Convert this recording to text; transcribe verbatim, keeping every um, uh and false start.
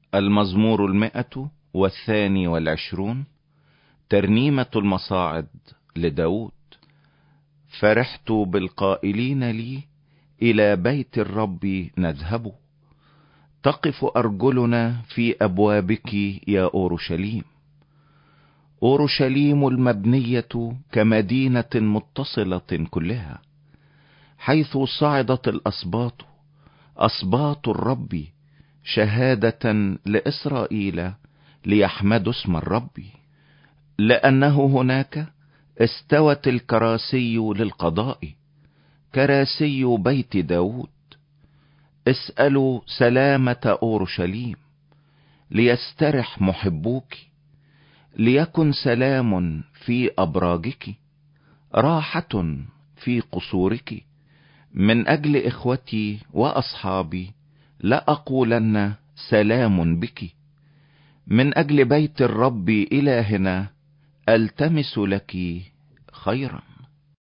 المزمور المئة والثاني والعشرون، ترنيمة المصاعد لداود. فرحت بالقائلين لي إلى بيت الرب نذهب، تقف أرجلنا في أبوابك يا أورشليم. أورشليم المبنية كمدينة متصلة كلها، حيث صعدت الأسباط، أسباط الرب، شهادة لإسرائيل ليحمدوا اسم الرب. لأنه هناك استوت الكراسي للقضاء، كراسي بيت داود. اسألوا سلامة أورشليم، ليسترح محبوك، ليكن سلام في أبراجك، راحة في قصورك. من أجل إخوتي وأصحابي لأقولن سلام بك، من أجل بيت الرب إلهنا ألتمس لك خيرا.